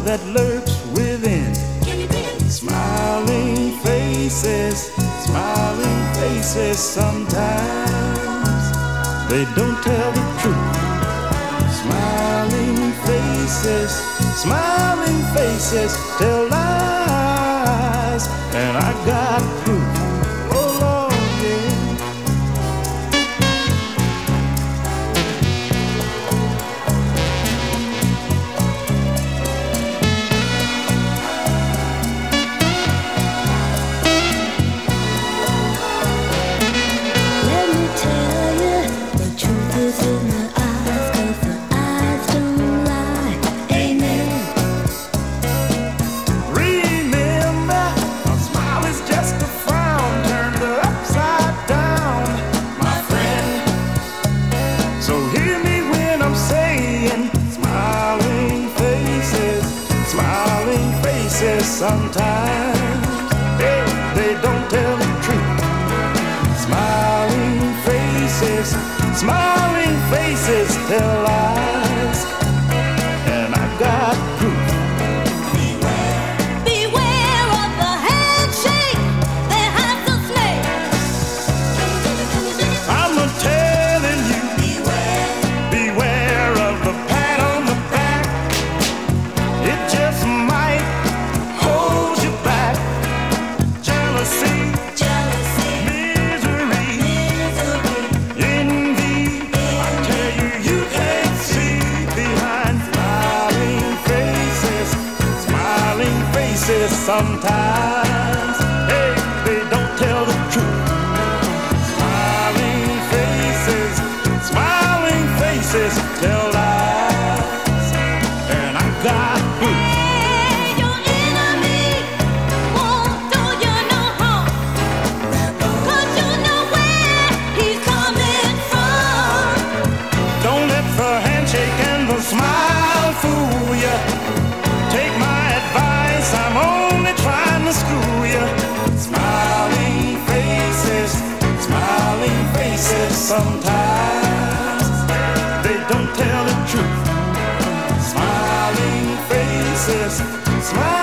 that lurks within. Smiling faces sometimes they don't tell the truth. Smiling faces tell lies, and I got proof. Oh Lord, yeah. Let me tell you, the truth is in the eyes, 'cause the eyes don't lie. Amen. Remember, a smile is just a frown turned upside down, my friend. So hear me when I'm saying smiling faces sometimes they don't tell the truth. Smiling faces tell lies, and I got proof. Beware of the handshake that has a snake. I'm telling you, beware of the pat on the back. It just might hold you back. Jealousy, misery, envy. I tell you, you can't see behind smiling faces sometimes. Hey, they don't tell the truth. Smiling faces tell lies, and I got proof. Hey, your enemy won't do you no harm, 'cause you know where he's coming from. Don't let the handshake and the smile fool you. Take my advice, I'm only trying to school you. Smiling faces sometimes they don't tell the truth. Smiling faces,